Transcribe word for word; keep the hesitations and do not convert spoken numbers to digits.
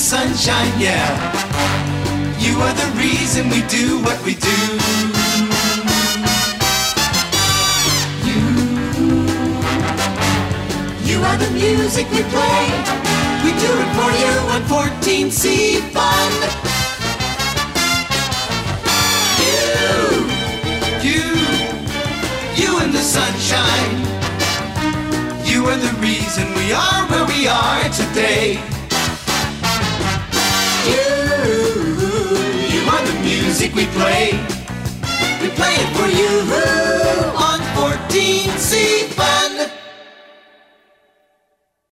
sunshine, yeah. You are the reason we do what we do. You, you are the music we play. We do it for you on fourteen C Fun. You, you, you and the sunshine. You are the reason we are where we are today. You, you are the music we play. We play it for you on fourteen